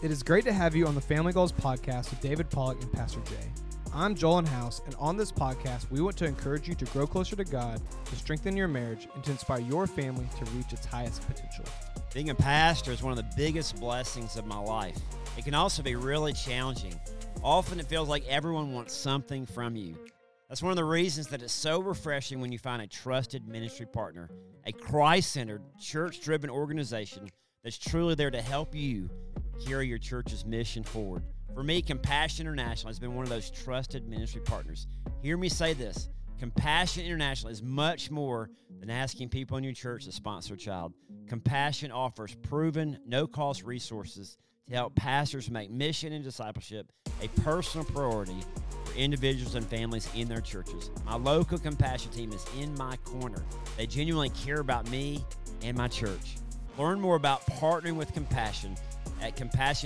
It is great to have you on the Family Goals podcast with David Pollock and Pastor Jay. I'm Joel House, and on this podcast, we want to encourage you to grow closer to God, to strengthen your marriage, and to inspire your family to reach its highest potential. Being a pastor is one of the biggest blessings of my life. It can also be really challenging. Often it feels like everyone wants something from you. That's one of the reasons that it's so refreshing when you find a trusted ministry partner, a Christ-centered, church-driven organization that's truly there to help you carry your church's mission forward. For me, Compassion International has been one of those trusted ministry partners. Hear me say this. Compassion International is much more than asking people in your church to sponsor a child. Compassion offers proven, no-cost resources to help pastors make mission and discipleship a personal priority for individuals and families in their churches. My local Compassion team is in my corner. They genuinely care about me and my church. Learn more about partnering with Compassion at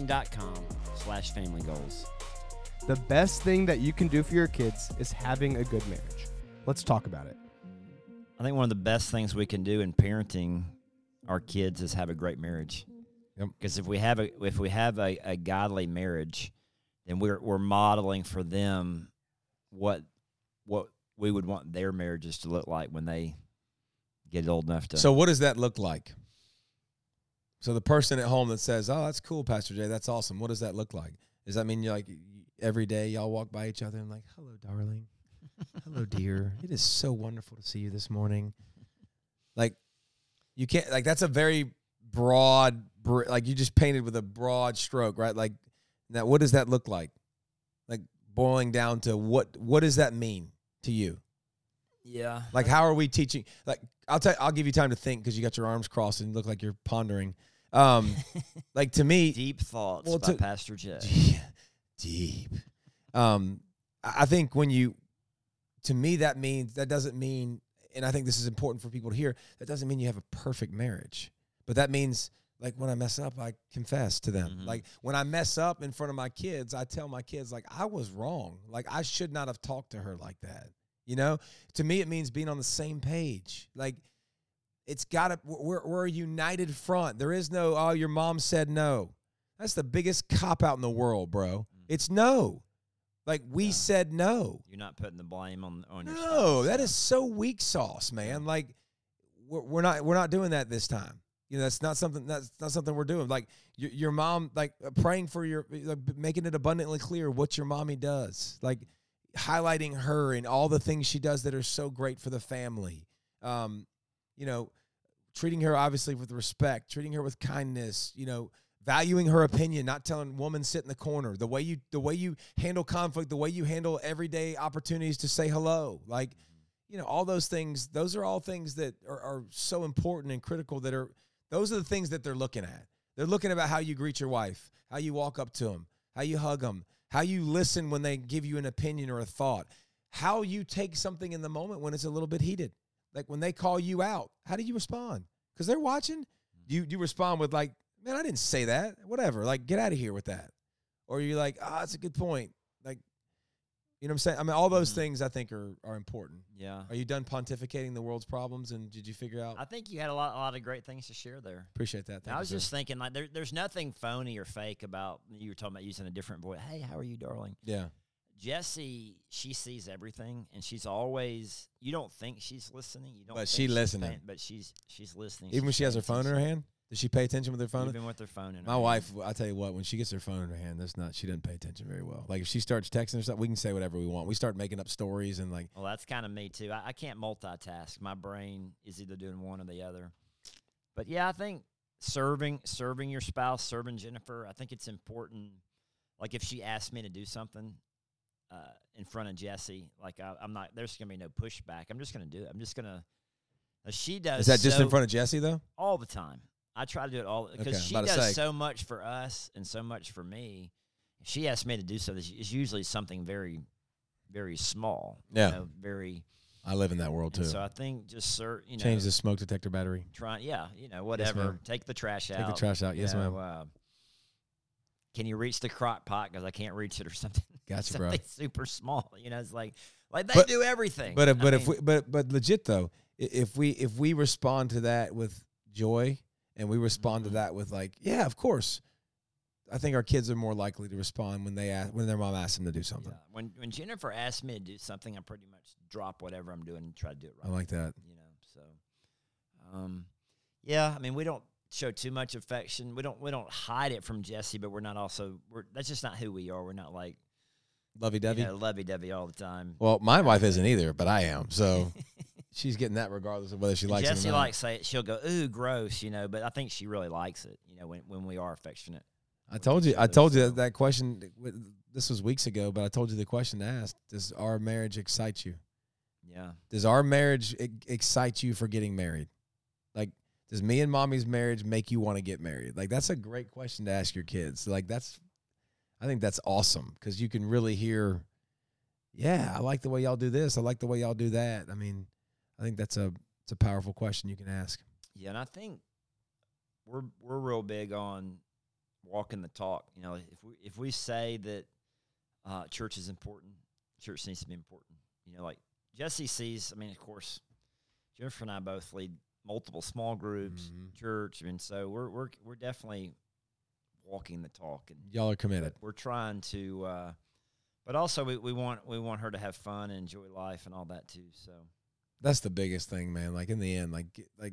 compassion.com/familygoals. The best thing that you can do for your kids is having a good marriage. Let's talk about it. I think one of the best things we can do in parenting our kids is have a great marriage. Yep. Because if we have a godly marriage, then we're modeling for them what we would want their marriages to look like when they get old enough to. So what does that look like? So the person at home that says, "Oh, that's cool, Pastor Jay, that's awesome." What does that look like? Does that mean every day y'all walk by each other and like, "Hello, darling. Hello, dear. It is so wonderful to see you this morning." Like, you can't, like, that's a very broad, like, you just painted with a broad stroke, right? Like, now what does that look like? Like, boiling down to what does that mean to you? Yeah. Like, how are we teaching? Like, I'll give you time to think because you got your arms crossed and you look like you're pondering. Like, to me, Deep thoughts by Pastor Jay. Deep. I think to me, that doesn't mean, and I think this is important for people to hear, that doesn't mean you have a perfect marriage. But that means, like, when I mess up, I confess to them. Mm-hmm. Like, when I mess up in front of my kids, I tell my kids, like, I was wrong. Like, I should not have talked to her like that. You know, to me, it means being on the same page. Like, it's got to, we're a united front. There is no, "Oh, your mom said no." That's the biggest cop-out in the world, bro. It's no. Like, we said no. You're not putting the blame on your spouse. No, that is so weak sauce, man. Like, we're not doing that this time. You know, that's not something we're doing. Like, your mom, like, praying for making it abundantly clear what your mommy does. Like, highlighting her and all the things she does that are so great for the family. You know, treating her obviously with respect, treating her with kindness, you know, valuing her opinion, not telling woman sit in the corner, the way you handle conflict, the way you handle everyday opportunities to say hello. Like, you know, all those things, those are all things that are so important and critical those are the things that they're looking at. They're looking about how you greet your wife, how you walk up to them, how you hug them, how you listen when they give you an opinion or a thought, how you take something in the moment when it's a little bit heated. Like, when they call you out, how do you respond? Because they're watching. You respond with, like, "Man, I didn't say that. Whatever. Like, get out of here with that." Or you're like, "That's a good point." Like, you know what I'm saying? I mean, all those things I think are important. Yeah. Are you done pontificating the world's problems, and did you figure out? I think you had a lot of great things to share there. Appreciate that. I was just thinking, like, there's nothing phony or fake about, you were talking about using a different voice. "Hey, how are you, darling?" Yeah. Jessie, she sees everything, and she's always, you don't think she's listening. You don't. But think she's listening. but she's listening. Even when she has her phone in her hand? Does she pay attention with her phone? Even with her phone in her My hand. wife, I tell you what, when she gets her phone in her hand, she doesn't pay attention very well. Like, if she starts texting or something, we can say whatever we want. We start making up stories and, like. Well, that's kind of me too. I can't multitask. My brain is either doing one or the other. But yeah, I think serving your spouse, serving Jennifer, I think it's important. Like, if she asks me to do something in front of Jessie, like, I'm not, there's going to be no pushback. I'm just going to do it. I'm just going to, she does. Is that just in front of Jessie, though? All the time. I try to do it all because she does so much for us and so much for me. If she asks me to do something, it's usually something very, very small. Yeah. You know, very. I live in that world too. So I think just change the smoke detector battery. Whatever. Yes, take the trash out. Take the trash out. Yes, ma'am. Can you reach the crock pot because I can't reach it or something? Gotcha, something bro. Super small. You know, it's like they do everything. But legit though, if we respond to that with joy and we respond to that with, like, yeah, of course, I think our kids are more likely to respond when their mom asks them to do something. Yeah. When Jennifer asks me to do something, I pretty much drop whatever I'm doing and try to do it right. I like that. You know, so yeah, I mean, we don't show too much affection. We don't hide it from Jesse, but we're that's just not who we are. We're not like Lovey-dovey? Lovey-dovey all the time. Well, my wife isn't either, but I am. So she's getting that regardless of whether she likes Jesse it or not. likes it. She'll go, ooh, gross, you know, but I think she really likes it, you know, when we are affectionate. I told you that question, this was weeks ago, but I told you the question to ask. Does our marriage excite you? Yeah. Does our marriage excite you for getting married? Like, does me and mommy's marriage make you want to get married? Like, that's a great question to ask your kids. Like, I think that's awesome because you can really hear, yeah, I like the way y'all do this. I like the way y'all do that. I mean, I think it's a powerful question you can ask. Yeah, and I think we're real big on walking the talk. You know, if we say that church is important, church needs to be important. You know, like Jesse sees. I mean, of course, Jennifer and I both lead multiple small groups, church. I mean, so we're definitely walking the talk, and y'all are committed. We're trying to, but also we want her to have fun and enjoy life and all that too. So that's the biggest thing, man. Like in the end, like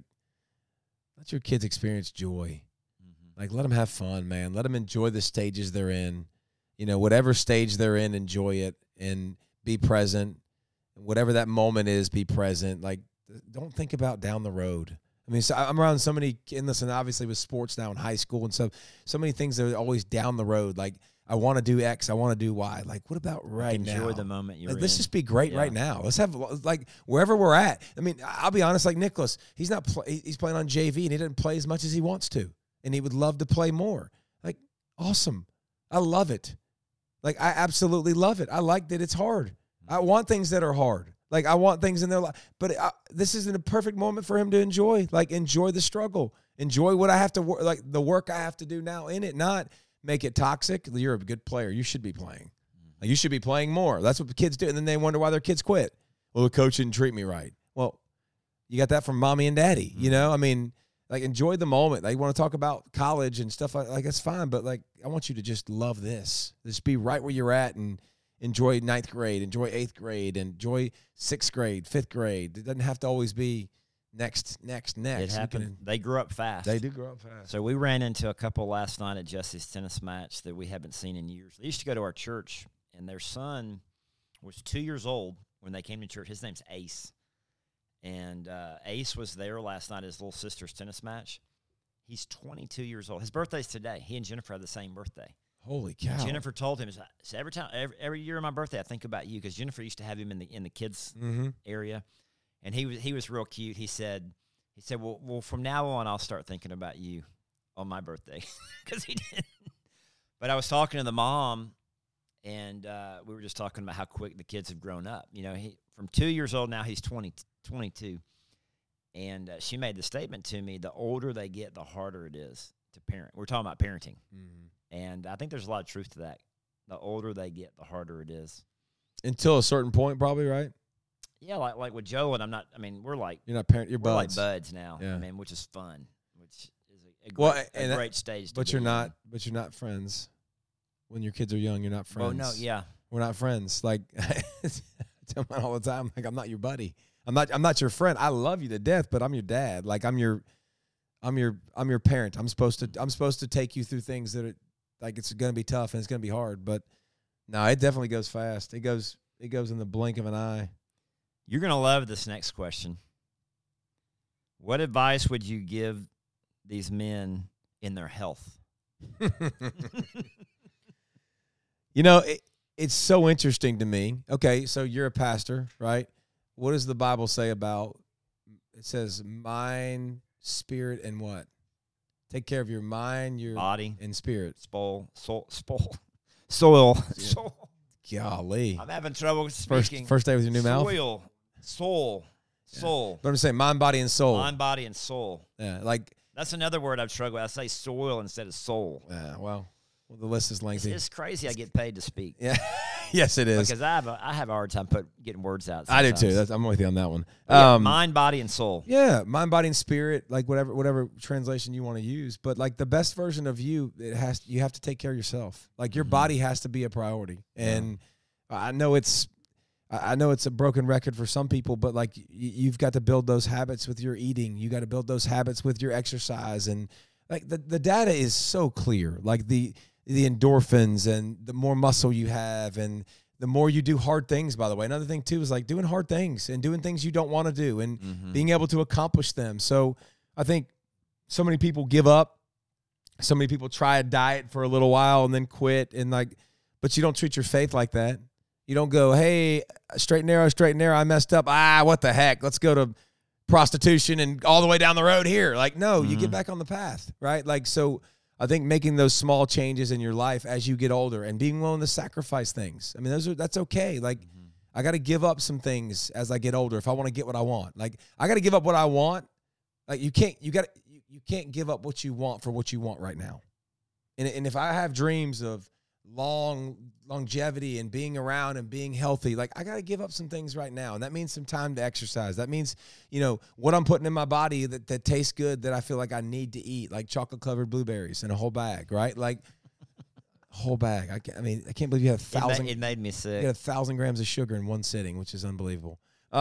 let your kids experience joy. Like let them have fun, man. Let them enjoy the stages they're in. You know, whatever stage they're in, enjoy it and be present. Whatever that moment is, be present. Like don't think about down the road. I mean, so I'm around so many, and listen, obviously with sports now in high school and stuff, so many things that are always down the road. Like, I want to do X, I want to do Y. Like, what about right now? Enjoy the moment you're in. Let's just be great right now. Let's have, like, wherever we're at. I mean, I'll be honest, like Nicholas, he's playing on JV, and he doesn't play as much as he wants to, and he would love to play more. Like, awesome. I love it. Like, I absolutely love it. I like that it's hard. I want things that are hard. Like, I want things in their life. But this isn't a perfect moment for him to enjoy. Like, enjoy the struggle. Enjoy what I have to work, like the work I have to do now in it, not make it toxic. You're a good player. You should be playing. Like, you should be playing more. That's what the kids do. And then they wonder why their kids quit. Well, the coach didn't treat me right. Well, you got that from mommy and daddy, you know? I mean, like, enjoy the moment. Like, you want to talk about college and stuff like that's fine. But, like, I want you to just love this. Just be right where you're at and enjoy 9th grade, enjoy 8th grade, enjoy 6th grade, 5th grade. It doesn't have to always be next. It happened. They grew up fast. They do grow up fast. So we ran into a couple last night at Jesse's tennis match that we haven't seen in years. They used to go to our church, and their son was 2 years old when they came to church. His name's Ace. And Ace was there last night at his little sister's tennis match. He's 22 years old. His birthday's today. He and Jennifer have the same birthday. Holy cow! Jennifer told him, so every year on my birthday, I think about you, because Jennifer used to have him in the kids area, and he was real cute. He said, well, from now on, I'll start thinking about you on my birthday, because he didn't. But I was talking to the mom, and we were just talking about how quick the kids have grown up. You know, from 2 years old now, he's 22, and she made the statement to me: the older they get, the harder it is to parent. We're talking about parenting. And I think there's a lot of truth to that. The older they get, the harder it is. Until a certain point, probably, right? Yeah, like with Joe and we're like, you're not parent, you're we're buds. like buds now. Yeah. I mean, which is fun, which is a great stage. But you're not friends. When your kids are young, you're not friends. Oh no, yeah, we're not friends. Like I tell mine all the time, like I'm not your buddy. I'm not your friend. I love you to death, but I'm your dad. Like I'm your parent. I'm supposed to take you through things that are, like, it's going to be tough and it's going to be hard, but no, it definitely goes fast. It goes in the blink of an eye. You're going to love this next question. What advice would you give these men in their health? You know, it's so interesting to me. Okay, so you're a pastor, right? What does the Bible say about, it says mind, spirit, and what? Take care of your mind, your body, and spirit. Soil. Golly. I'm having trouble speaking. First day with your new mouth? Soul. But I'm saying mind, body, and soul. Mind, body, and soul. Yeah, like. That's another word I've struggled with. I say soil instead of soul. Yeah, well, the list is lengthy. It's crazy I get paid to speak. Yeah. Yes, it is. Because I have a hard time getting words out. I do sometimes. too. I'm with you on that one. Yeah, mind, body, and soul. Yeah, mind, body, and spirit, like whatever translation you want to use. But like the best version of you, you have to take care of yourself. Like your body has to be a priority. And I know it's a broken record for some people, but like you've got to build those habits with your eating. You got to build those habits with your exercise. And like the data is so clear. Like the endorphins and the more muscle you have and the more you do hard things, by the way. Another thing, too, is like doing hard things and doing things you don't want to do and being able to accomplish them. So I think so many people give up. So many people try a diet for a little while and then quit. But you don't treat your faith like that. You don't go, hey, straight and narrow, I messed up. What the heck? Let's go to prostitution and all the way down the road here. Like, no, you get back on the path, right? Like, so I think making those small changes in your life as you get older and being willing to sacrifice things. I mean, that's okay. Like, I got to give up some things as I get older if I want to get what I want. Like, I got to give up what I want. Like, you can't give up what you want for what you want right now. And if I have dreams of longevity and being around and being healthy, like I got to give up some things right now. And that means some time to exercise. That means, what I'm putting in my body that tastes good, that I feel like I need to eat, like chocolate covered blueberries in a whole bag, right? Like a whole bag. I can't believe you have 1,000. It made me sick. You had 1,000 grams of sugar in one sitting, which is unbelievable.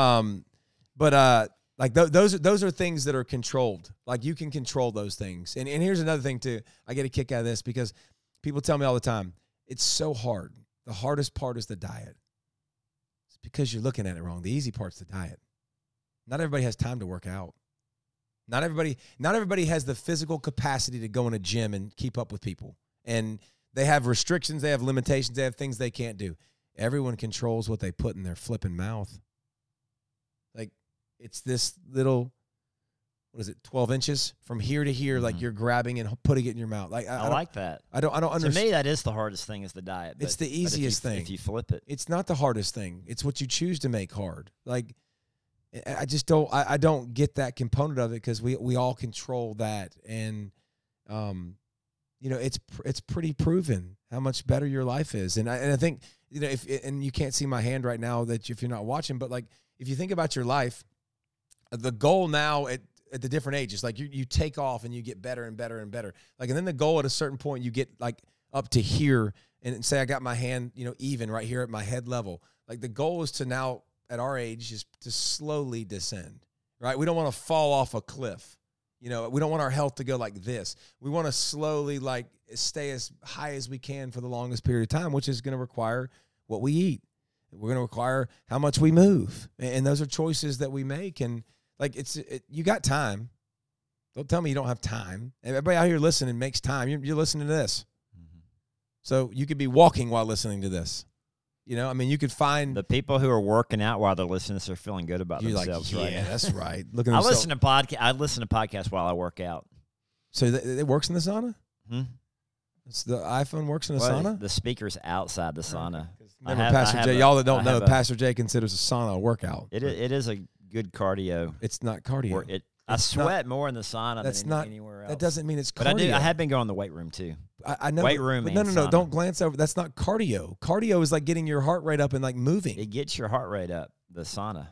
Like those are things that are controlled. Like you can control those things. And here's another thing too. I get a kick out of this because people tell me all the time, it's so hard. The hardest part is the diet. It's because you're looking at it wrong. The easy part's the diet. Not everybody has time to work out. Not everybody has the physical capacity to go in a gym and keep up with people. And they have restrictions, they have limitations, they have things they can't do. Everyone controls what they put in their flipping mouth. Like it's this little, 12 inches from here to here, like you're grabbing and putting it in your mouth. Like I like that. I don't understand. To me, that is the hardest thing is the diet. It's the easiest thing. If you flip it. It's not the hardest thing. It's what you choose to make hard. Like, I just don't, I don't get that component of it because we all control that. And, it's pretty proven how much better your life is. And I think, and you can't see my hand right now if you're not watching, but like, if you think about your life, the goal now at the different ages, like you take off and you get better and better and better. Like, and then the goal at a certain point, you get like up to here and say, I got my hand, even right here at my head level. Like the goal is to now at our age is to slowly descend, right? We don't want to fall off a cliff. We don't want our health to go like this. We want to slowly like stay as high as we can for the longest period of time, which is going to require what we eat. We're going to require how much we move. And those are choices that we make. And like you got time. Don't tell me you don't have time. Everybody out here listening makes time. You're listening to this. So you could be walking while listening to this. You could find the people who are working out while they're listening to this are feeling good about themselves right now. Yeah, that's right. I listen to podcasts while I work out. So it works in the sauna? It's the iPhone works in the sauna? The speaker's outside the sauna. Remember, Pastor Jay, y'all that don't know, Pastor Jay considers a sauna a workout. It is a good cardio. It's not cardio. I sweat more in the sauna than anywhere else. That doesn't mean it's cardio. But I have been going to the weight room too. I know. Weight room and No. Don't glance over. That's not cardio. Cardio is like getting your heart rate up and like moving. It gets your heart rate up, the sauna.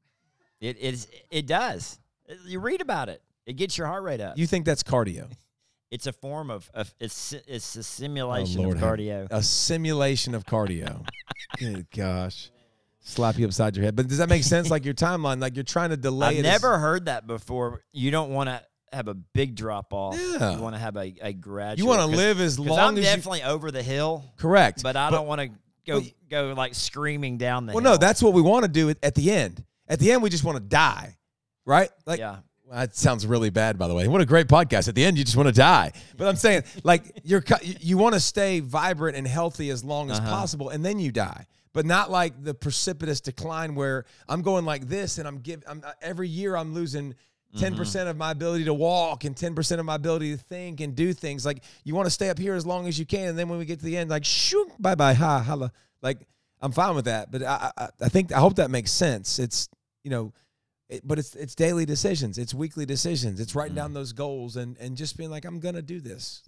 It does. You read about it. It gets your heart rate up. You think that's cardio? It's a form of it's a simulation of cardio. A simulation of cardio. Good gosh. Slap you upside your head. But does that make sense? Like your timeline, like you're trying to delay it. I've never heard that before. You don't want to have a big drop off. Yeah. You want to have a gradual. You want to live as long I'm as definitely over the hill. Correct. But I don't want to go like screaming down the hill. Well, no, that's what we want to do at the end. At the end, we just want to die, right? Like, yeah. That sounds really bad, by the way. What a great podcast. At the end, you just want to die. But I'm saying, like, you want to stay vibrant and healthy as long as possible, and then you die. But not like the precipitous decline where I'm going like this, and every year I'm losing 10% of my ability to walk and 10% of my ability to think and do things. Like, you want to stay up here as long as you can, and then when we get to the end, like, shoo, bye-bye, holla. Like, I'm fine with that. But I hope that makes sense. It's, but it's daily decisions. It's weekly decisions. It's writing down those goals and just being like, I'm going to do this. Like,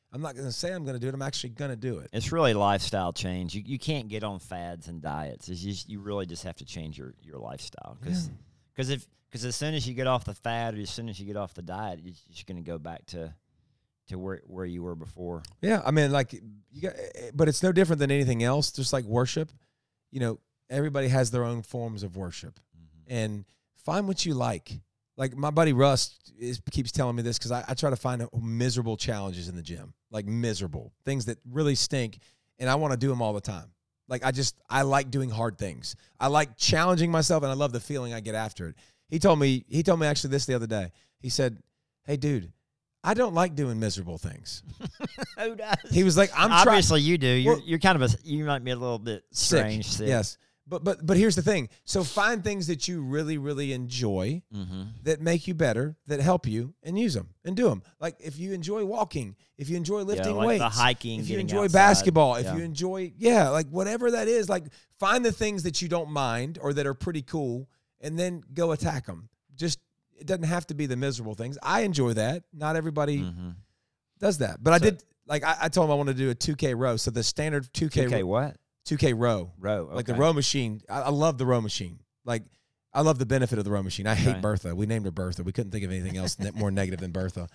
I'm not going to say I'm going to do it. I'm actually going to do it. It's really lifestyle change. You can't get on fads and diets. It's just, you really just have to change your lifestyle. Because as soon as you get off the fad or as soon as you get off the diet, you're just going to go back to where you were before. Yeah, I mean, like, but it's no different than anything else. Just like worship, everybody has their own forms of worship, and find what you like. Like my buddy Russ keeps telling me this because I try to find miserable challenges in the gym, like miserable things that really stink, and I want to do them all the time. Like I like doing hard things. I like challenging myself, and I love the feeling I get after it. He told me actually this the other day. He said, "Hey, dude, I don't like doing miserable things." Who does? He was like, Obviously you do. You're kind of you might be a little bit strange. Sick. Yes. But here's the thing. So find things that you really, really enjoy that make you better, that help you, and use them and do them. Like if you enjoy walking, if you enjoy lifting like weights, the hiking, if you enjoy outside. basketball, if you enjoy, like whatever that is, like find the things that you don't mind or that are pretty cool and then go attack them. Just, it doesn't have to be the miserable things. I enjoy that. Not everybody does that. But I did, like I told him I want to do a 2K row. So the standard 2K what? 2K row. Row. Okay. Like the row machine. I love the row machine. Like, I love the benefit of the row machine. I hate Bertha. We named her Bertha. We couldn't think of anything else more negative than Bertha.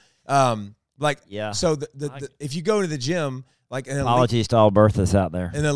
So if you go to the gym, like apologies to all Berthas out there. An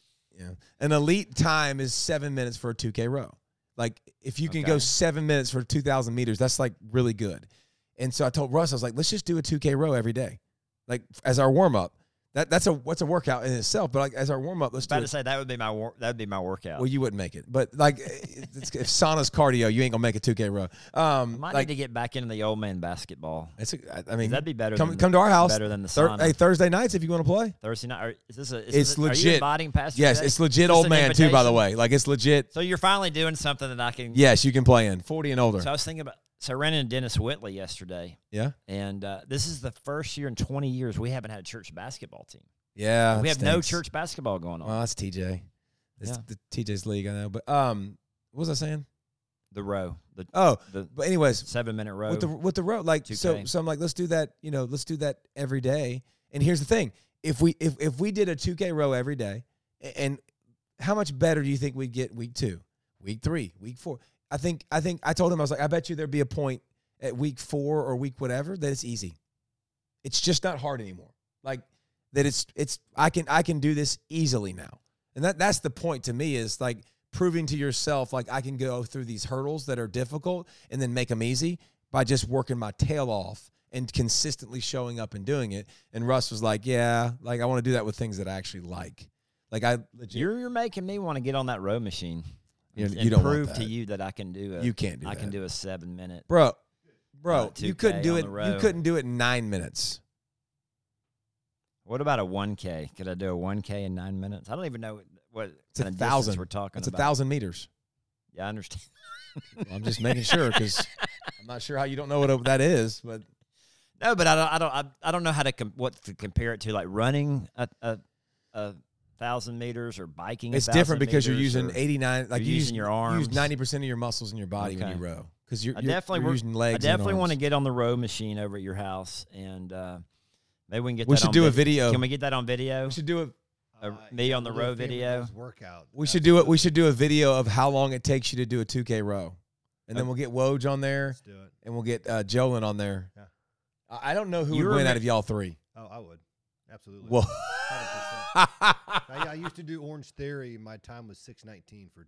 elite time is 7 minutes for a 2K row. Like if you can go 7 minutes for 2,000 meters, that's like really good. And so I told Russ, I was like, let's just do a 2K row every day, like as our warm up. That's a workout in itself, but like as our warm up, let's do it. About to say that would be my workout. Well, you wouldn't make it, but like if sauna's cardio, you ain't gonna make a 2K row. Might need to get back into the old man basketball. I mean, that'd be better. Come to our house. Better than the sauna. Hey, Thursday nights if you want to play. Thursday night. It's legit. Are you inviting Pastor Yes, Jay? it's legit. Just Old an man invitation? too, by the way. Like it's legit. So you're finally doing something that I can. Yes, you can play in 40 and older. So I was thinking about. So I ran into Dennis Whitley yesterday. Yeah. And this is the first year in 20 years we haven't had a church basketball team. Yeah, we have no church basketball going on. Well, that's TJ. It's the TJ's league, I know. But what was I saying? The row. But anyways, 7-minute row. With the row, like 2K. so I'm like, let's do that. Let's do that every day. And here's the thing: if we did a 2K row every day, and how much better do you think we'd get week 2, week 3, week 4? I think I told him, I was like, I bet you there'd be a point at week 4 or week whatever that it's easy. It's just not hard anymore. Like. That I can do this easily now. And that's the point to me, is like proving to yourself, like I can go through these hurdles that are difficult and then make them easy by just working my tail off and consistently showing up and doing it. And Russ was like, yeah, like I want to do that with things that I actually like. Like I legit. You're making me want to get on that row machine. You and don't prove want that. to you that I can do it. You can't do I that. can do a 7-minute. Bro, 2K you couldn't do on it. the row. You couldn't do it in 9 minutes. What about a 1K? Could I do a 1K in 9 minutes? I don't even know what It's kind of 1,000. distance we're talking It's about. 1,000 meters. Yeah, I understand. Well, I'm just making sure because I'm not sure how you don't know what that is, but No, but I don't know how to what to compare it to, like running a 1,000 meters or biking. It's 1,000 different because you're meters, using or 89. Like you're using your arms. You use 90% of your muscles in your body when Okay. you row because you're I definitely using legs. I definitely and want to arms. get on the row machine over at your house, and maybe we can get. We that should on do a video. Can we get that on video? We should do it. Me on the row video. Workout. We should do it. We should do a video of how long it takes you to do a 2K row, and then we'll get Woj on there, Let's do it. and we'll get Jolin on there. Yeah. I don't know who You would win remem- out of y'all three. Oh, I would. Absolutely. Well, 100%. I used to do Orange Theory. My time was 6:19 for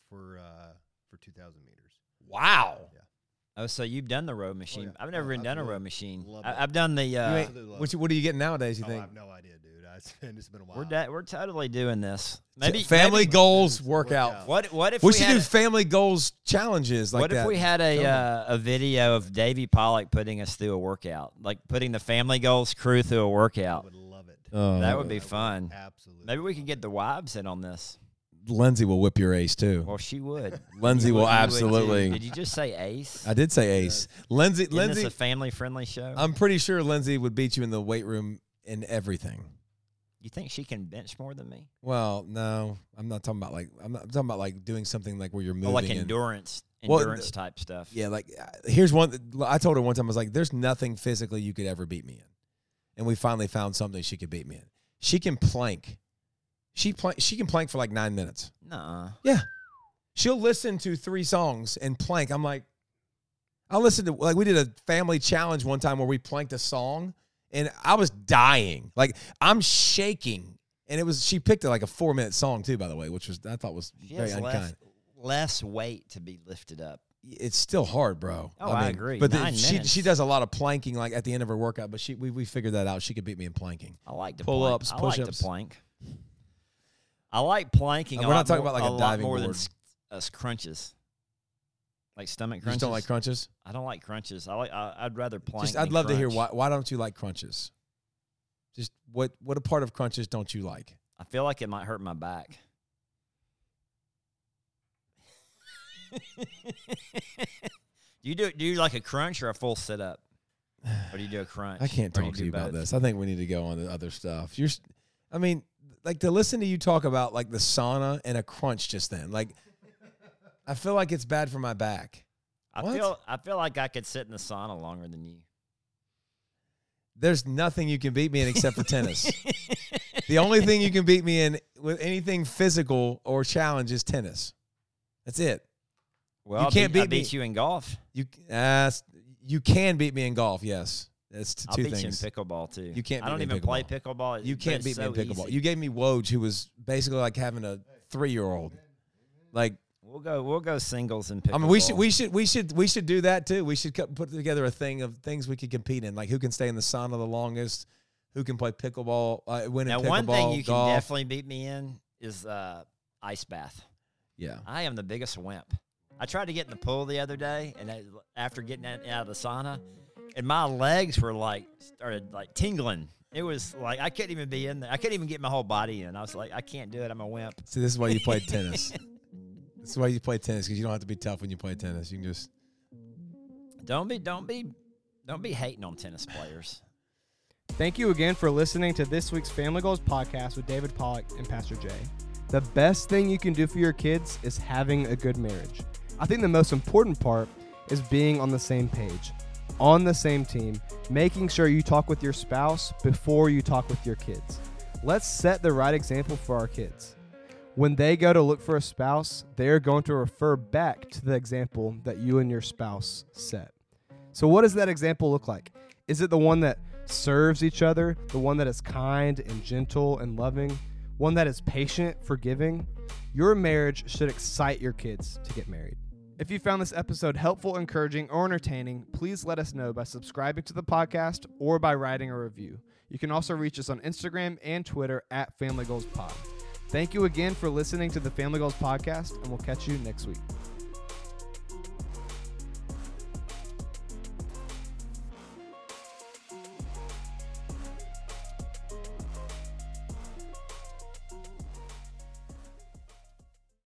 2,000 meters. wow. Yeah. Oh, so you've done the row machine? yeah. I've never Oh, even done a row absolutely. machine. Love it. I've done the. You ain't- Absolutely love what are you getting nowadays? You I think? have no idea, dude. It's been a while. We're totally doing this. Maybe family maybe- goals workout. Workout. What if We we should had do a- family goals challenges like what that. if we had a video of Davey Pollock putting us through a workout, like putting the Family Goals crew through a I workout? would love it. That would be I fun. Absolutely. Maybe we could get the wives in on this. Lindsay will whip your ace too. Well, she would. Lindsay You will would- you would absolutely. too. Did you just say ace? I did say ace. Lindsay. Isn't this Lindsay. a family-friendly show? I'm pretty sure Lindsay would beat you in the weight room in everything. You think she can bench more than me? Well, no, I'm not talking about like I'm talking about doing something like where you're moving. Oh, like and- endurance Well, type stuff. Yeah, like here's one. I told her one time I was like, "There's nothing physically you could ever beat me in," and we finally found something she could beat me in. She can plank. She can plank for like 9 minutes. Nuh-uh. Yeah. She'll listen to 3 songs and plank. I'm like, I listened to, like, we did a family challenge one time where we planked a song, and I was dying. Like, I'm shaking. And she picked like a 4-minute song too, by the way, which I thought was very unkind. Less weight to be lifted up. It's still hard, bro. Oh, I agree. But 9 she minutes. does a lot of planking like at the end of her workout, but we figured that out. She could beat me in planking. I like to Pull-ups, plank. I like push-ups. to plank. I like planking. We're not talking about like a lot diving more board. than crunches. Like stomach You crunches. just don't like crunches? I don't like crunches. I'd rather plank. Just, I'd than love to hear crunch. why don't you like crunches? Just what a part of crunches don't you like? I feel like it might hurt my back. Do you like a crunch or a full sit up? Or do you do a crunch? I can't Or do talk to do you about both? this. I think we need to go on to other stuff. I mean, like to listen to you talk about like the sauna and a crunch just then. Like, I feel like it's bad for my back. I feel like I could sit in the sauna longer than you. There's nothing you can beat me in except for tennis. The only thing you can beat me in with anything physical or challenge is tennis. That's it. Well, You I can't beat beat me. you in golf. You can beat me in golf. Yes, that's I'll two beat things. you in pickleball too. You can't I don't beat me in even play pickleball. You but can't it's beat me in so pickleball. easy. You gave me Woj, who was basically like having a 3-year-old. Like, We'll go singles in pickleball. I mean, we should do that too. We should put together a thing of things we could compete in, like who can stay in the sauna the longest, who can play pickleball, win in Now, pickleball, one thing you golf. can definitely beat me in is ice bath. Yeah. I am the biggest wimp. I tried to get in the pool the other day, and after getting out of the sauna, and my legs were started tingling. It was like I couldn't even be in there. I couldn't even get my whole body in. I was like, I can't do it. I'm a wimp. See, this is why you played tennis. This is why you play tennis, because you don't have to be tough when you play tennis. You can just Don't be hating on tennis players. Thank you again for listening to this week's Family Goals podcast with David Pollock and Pastor Jay. The best thing you can do for your kids is having a good marriage. I think the most important part is being on the same page, on the same team, making sure you talk with your spouse before you talk with your kids. Let's set the right example for our kids. When they go to look for a spouse, they're going to refer back to the example that you and your spouse set. So what does that example look like? Is it the one that serves each other, the one that is kind and gentle and loving, one that is patient, forgiving? Your marriage should excite your kids to get married. If you found this episode helpful, encouraging, or entertaining, please let us know by subscribing to the podcast or by writing a review. You can also reach us on Instagram and Twitter at Family Goals Pod. Thank you again for listening to the Family Goals podcast, and we'll catch you next week.